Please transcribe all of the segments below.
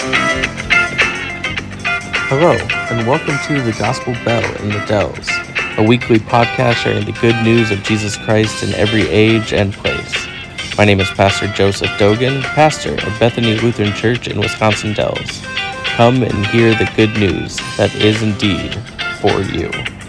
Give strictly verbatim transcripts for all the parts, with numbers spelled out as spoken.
Hello, and welcome to The Gospel Bell in the Dells, a weekly podcast sharing the good news of Jesus Christ in every age and place. My name is Pastor Joseph Dogan, pastor of Bethany Lutheran Church in Wisconsin Dells. Come and hear the good news that is indeed for you.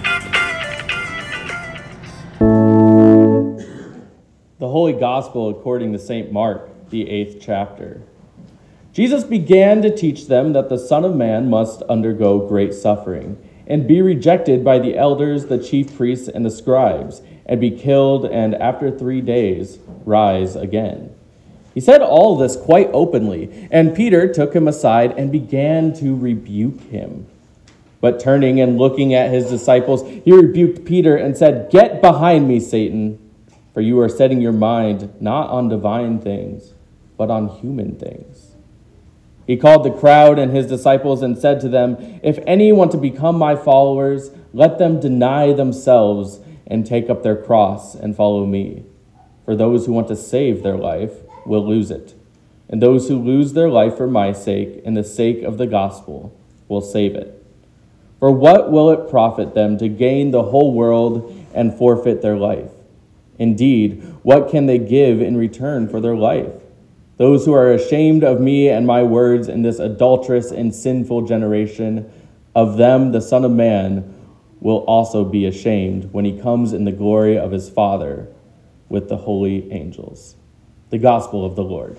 The Holy Gospel according to Saint Mark, the eighth chapter. Jesus began to teach them that the Son of Man must undergo great suffering, and be rejected by the elders, the chief priests, and the scribes, and be killed, and after three days rise again. He said all this quite openly, and Peter took him aside and began to rebuke him. But turning and looking at his disciples, he rebuked Peter and said, "Get behind me, Satan, for you are setting your mind not on divine things, but on human things." He called the crowd and his disciples and said to them, "If any want to become my followers, let them deny themselves and take up their cross and follow me. For those who want to save their life will lose it, and those who lose their life for my sake and the sake of the gospel will save it. For what will it profit them to gain the whole world and forfeit their life? Indeed, what can they give in return for their life? Those who are ashamed of me and my words in this adulterous and sinful generation, of them the Son of Man will also be ashamed when he comes in the glory of his Father with the holy angels." The Gospel of the Lord.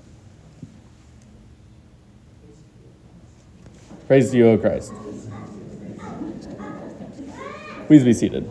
Praise to you, O Christ. Please be seated.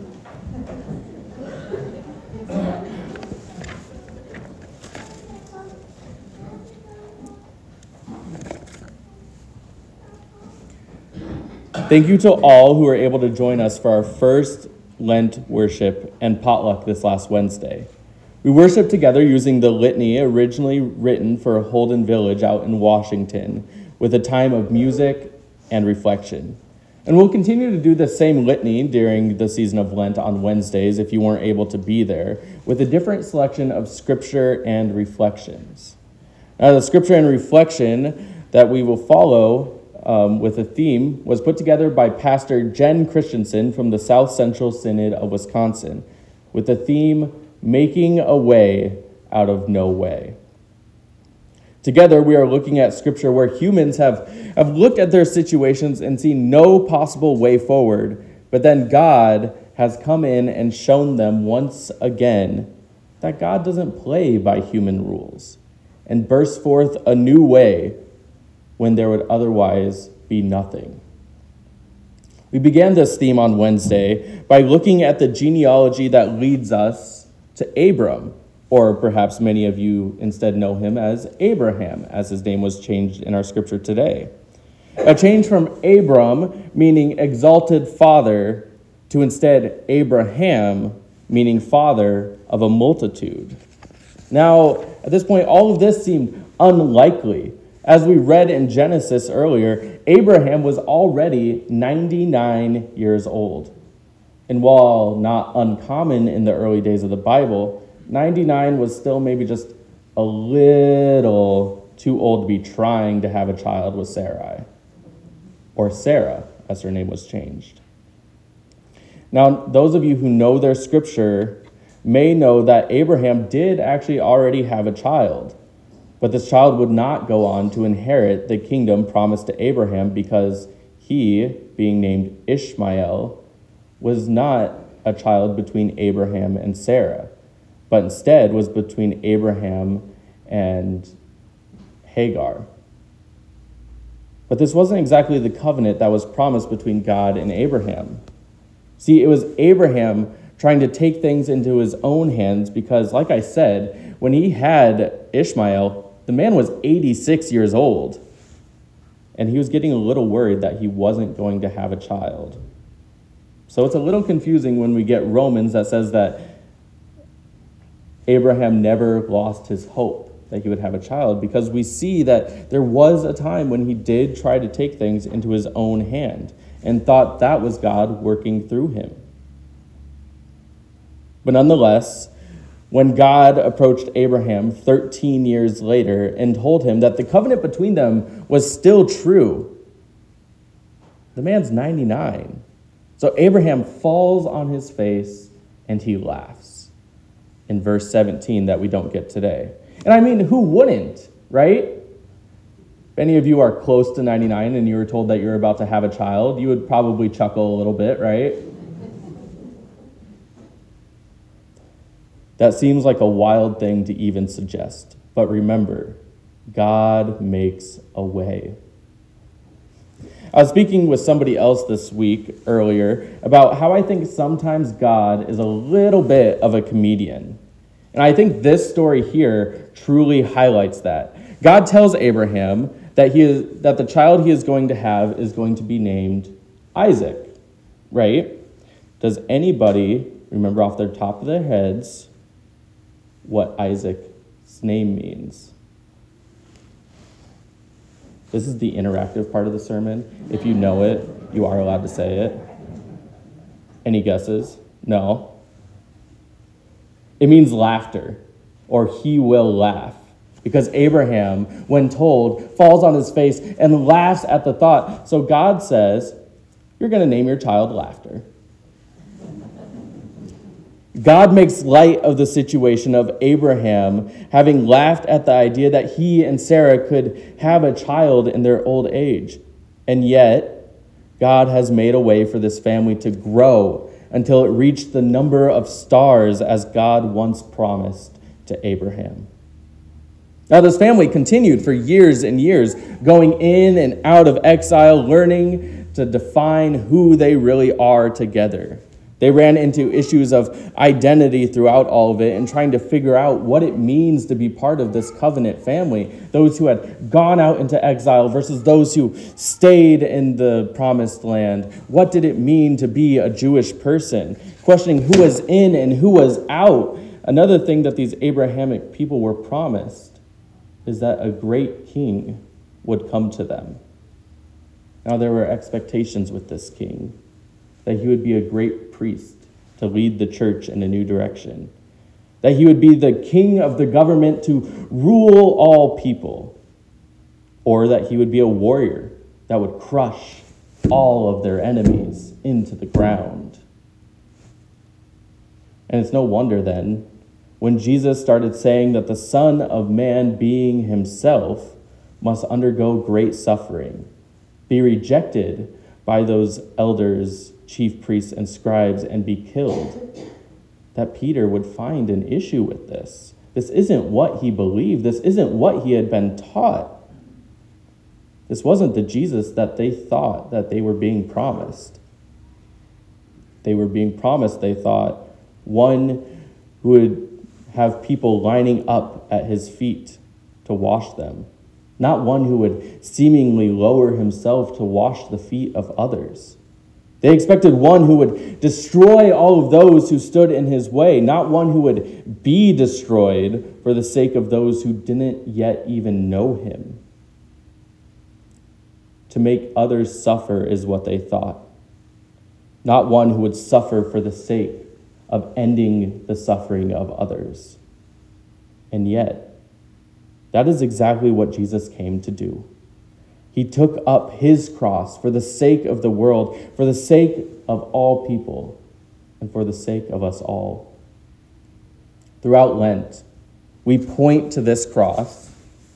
Thank you to all who were able to join us for our first Lent worship and potluck this last Wednesday. We worshiped together using the litany originally written for Holden Village out in Washington, with a time of music and reflection. And we'll continue to do the same litany during the season of Lent on Wednesdays if you weren't able to be there, with a different selection of scripture and reflections. Now, the scripture and reflection that we will follow Um, with a theme was put together by Pastor Jen Christensen from the South Central Synod of Wisconsin, with the theme, Making a Way Out of No Way. Together, we are looking at scripture where humans have, have looked at their situations and seen no possible way forward, but then God has come in and shown them once again that God doesn't play by human rules and bursts forth a new way when there would otherwise be nothing. We began this theme on Wednesday by looking at the genealogy that leads us to Abram, or perhaps many of you instead know him as Abraham, as his name was changed in our scripture today. A change from Abram, meaning exalted father, to instead Abraham, meaning father of a multitude. Now, at this point, all of this seemed unlikely. As we read in Genesis earlier, Abraham was already ninety-nine years old. And while not uncommon in the early days of the Bible, ninety-nine was still maybe just a little too old to be trying to have a child with Sarai, or Sarah, as her name was changed. Now, those of you who know their scripture may know that Abraham did actually already have a child. But this child would not go on to inherit the kingdom promised to Abraham because he, being named Ishmael, was not a child between Abraham and Sarah, but instead was between Abraham and Hagar. But this wasn't exactly the covenant that was promised between God and Abraham. See, it was Abraham trying to take things into his own hands because, like I said, when he had Ishmael, the man was eighty-six years old, and he was getting a little worried that he wasn't going to have a child. So it's a little confusing when we get Romans that says that Abraham never lost his hope that he would have a child, because we see that there was a time when he did try to take things into his own hand and thought that was God working through him. But nonetheless, when God approached Abraham thirteen years later and told him that the covenant between them was still true. The man's ninety-nine. So Abraham falls on his face and he laughs in verse seventeen that we don't get today. And I mean, who wouldn't, right? If any of you are close to ninety-nine and you were told that you're about to have a child, you would probably chuckle a little bit, right? That seems like a wild thing to even suggest. But remember, God makes a way. I was speaking with somebody else this week earlier about how I think sometimes God is a little bit of a comedian. And I think this story here truly highlights that. God tells Abraham that he is, that the child he is going to have is going to be named Isaac, right? Does anybody remember off their top of their heads what Isaac's name means? This is the interactive part of the sermon. If you know it, you are allowed to say it. Any guesses? No. It means laughter, or he will laugh. Because Abraham, when told, falls on his face and laughs at the thought. So God says, you're going to name your child Laughter. God makes light of the situation of Abraham having laughed at the idea that he and Sarah could have a child in their old age. And yet, God has made a way for this family to grow until it reached the number of stars as God once promised to Abraham. Now, this family continued for years and years, going in and out of exile, learning to define who they really are together. They ran into issues of identity throughout all of it and trying to figure out what it means to be part of this covenant family. Those who had gone out into exile versus those who stayed in the promised land. What did it mean to be a Jewish person? Questioning who was in and who was out. Another thing that these Abrahamic people were promised is that a great king would come to them. Now there were expectations with this king, that he would be a great priest to lead the church in a new direction, that he would be the king of the government to rule all people, or that he would be a warrior that would crush all of their enemies into the ground. And it's no wonder then, when Jesus started saying that the Son of Man, being himself, must undergo great suffering, be rejected by those elders, chief priests, and scribes, and be killed, that Peter would find an issue with this. This isn't what he believed. This isn't what he had been taught. This wasn't the Jesus that they thought that they were being promised. They were being promised, they thought, one who would have people lining up at his feet to wash them, not one who would seemingly lower himself to wash the feet of others. They expected one who would destroy all of those who stood in his way, not one who would be destroyed for the sake of those who didn't yet even know him. To make others suffer is what they thought, not one who would suffer for the sake of ending the suffering of others. And yet, that is exactly what Jesus came to do. He took up his cross for the sake of the world, for the sake of all people, and for the sake of us all. Throughout Lent, we point to this cross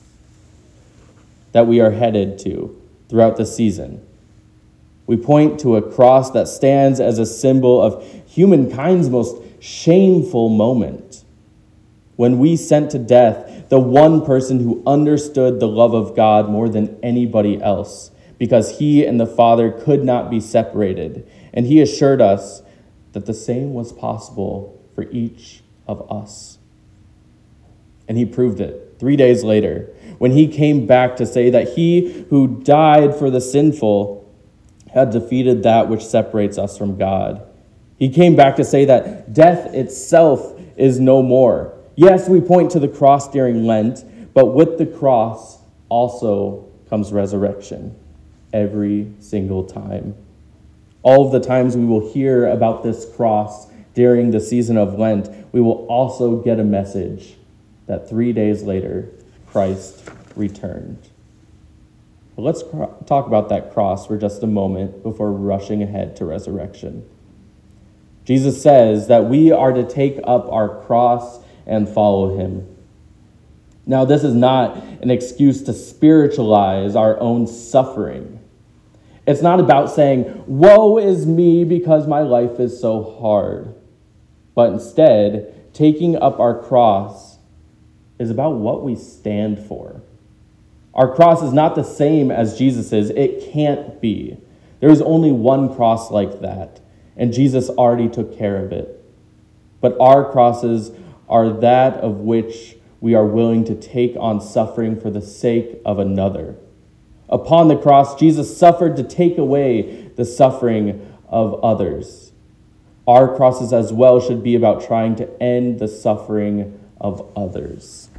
that we are headed to throughout the season. We point to a cross that stands as a symbol of humankind's most shameful moment, when we sent to death the one person who understood the love of God more than anybody else, because he and the Father could not be separated. And he assured us that the same was possible for each of us. And he proved it three days later, when he came back to say that he who died for the sinful had defeated that which separates us from God. He came back to say that death itself is no more. Yes, we point to the cross during Lent, but with the cross also comes resurrection every single time. All of the times we will hear about this cross during the season of Lent, we will also get a message that three days later, Christ returned. But let's cro- talk about that cross for just a moment before rushing ahead to resurrection. Jesus says that we are to take up our cross and follow him. Now, this is not an excuse to spiritualize our own suffering. It's not about saying, woe is me because my life is so hard. But instead, taking up our cross is about what we stand for. Our cross is not the same as Jesus's. It can't be. There is only one cross like that, and Jesus already took care of it. But our crosses are that of which we are willing to take on suffering for the sake of another. Upon the cross, Jesus suffered to take away the suffering of others. Our crosses as well should be about trying to end the suffering of others.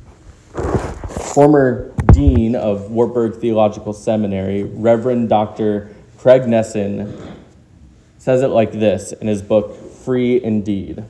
Former Dean of Wartburg Theological Seminary, Reverend Doctor Craig Nesson, says it like this in his book, Free Indeed.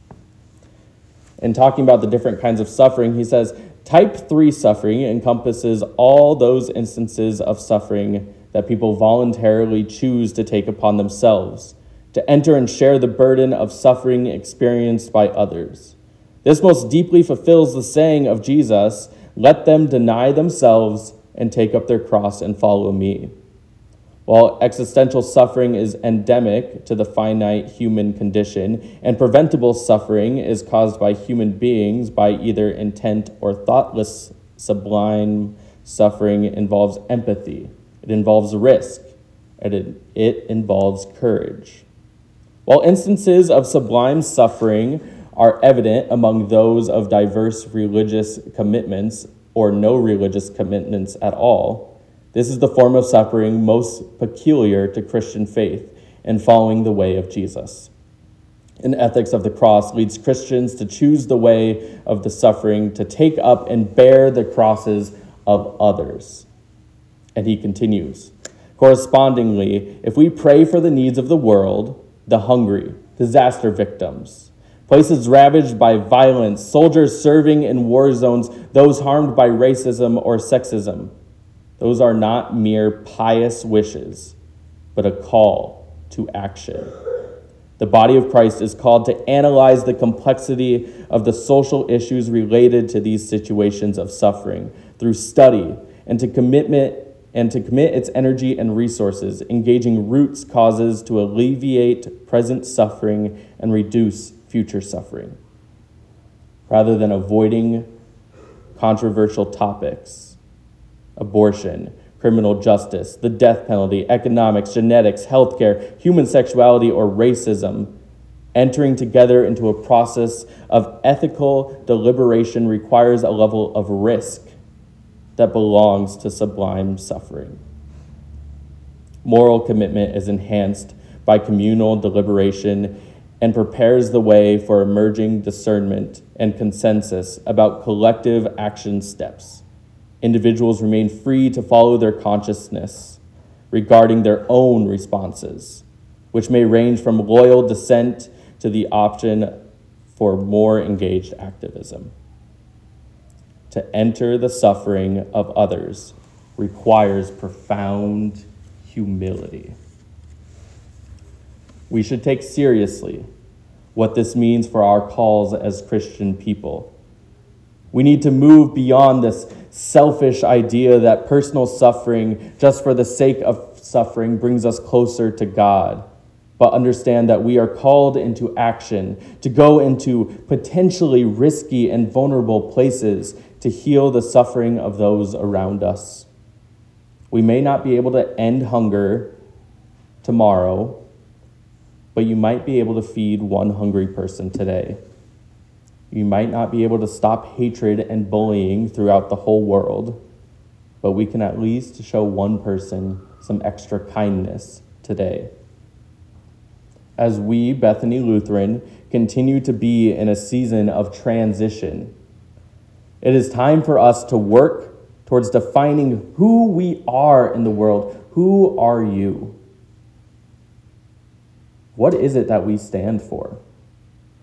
In talking about the different kinds of suffering, he says, type three suffering encompasses all those instances of suffering that people voluntarily choose to take upon themselves, to enter and share the burden of suffering experienced by others. This most deeply fulfills the saying of Jesus, let them deny themselves and take up their cross and follow me. While existential suffering is endemic to the finite human condition, and preventable suffering is caused by human beings by either intent or thoughtless, sublime suffering involves empathy. It involves risk, and it, it involves courage. While instances of sublime suffering are evident among those of diverse religious commitments or no religious commitments at all, this is the form of suffering most peculiar to Christian faith and following the way of Jesus. An ethics of the cross leads Christians to choose the way of the suffering, to take up and bear the crosses of others. And he continues, correspondingly, if we pray for the needs of the world, the hungry, disaster victims, places ravaged by violence, soldiers serving in war zones, those harmed by racism or sexism, those are not mere pious wishes, but a call to action. The body of Christ is called to analyze the complexity of the social issues related to these situations of suffering through study and to commitment and to commit its energy and resources, engaging roots causes to alleviate present suffering and reduce future suffering, rather than avoiding controversial topics, abortion, criminal justice, the death penalty, economics, genetics, healthcare, human sexuality, or racism. Entering together into a process of ethical deliberation requires a level of risk that belongs to sublime suffering. Moral commitment is enhanced by communal deliberation and prepares the way for emerging discernment and consensus about collective action steps. Individuals remain free to follow their consciousness regarding their own responses, which may range from loyal dissent to the option for more engaged activism. To enter the suffering of others requires profound humility. We should take seriously what this means for our calls as Christian people. We need to move beyond this selfish idea that personal suffering, just for the sake of suffering, brings us closer to God, but understand that we are called into action, to go into potentially risky and vulnerable places to heal the suffering of those around us. We may not be able to end hunger tomorrow, but you might be able to feed one hungry person today. You might not be able to stop hatred and bullying throughout the whole world, but we can at least show one person some extra kindness today. As we, Bethany Lutheran, continue to be in a season of transition, it is time for us to work towards defining who we are in the world. Who are you? What is it that we stand for?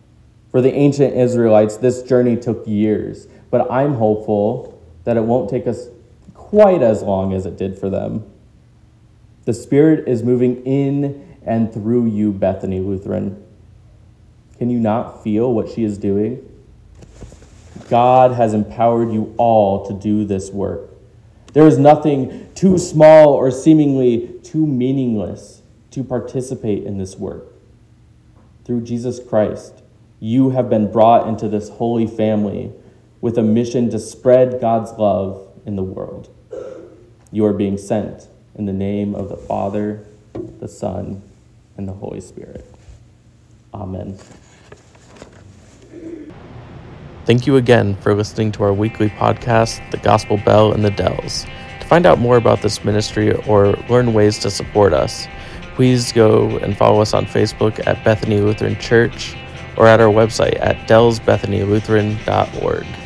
For the ancient Israelites, this journey took years, but I'm hopeful that it won't take us quite as long as it did for them. The Spirit is moving in and through you, Bethany Lutheran. Can you not feel what she is doing? God has empowered you all to do this work. There is nothing too small or seemingly too meaningless to participate in this work. Through Jesus Christ, you have been brought into this holy family with a mission to spread God's love in the world. You are being sent in the name of the Father, the Son, and the Holy Spirit. Amen. Thank you again for listening to our weekly podcast, The Gospel Bell in the Dells. To find out more about this ministry or learn ways to support us, please go and follow us on Facebook at Bethany Lutheran Church or at our website at dells bethany lutheran dot org.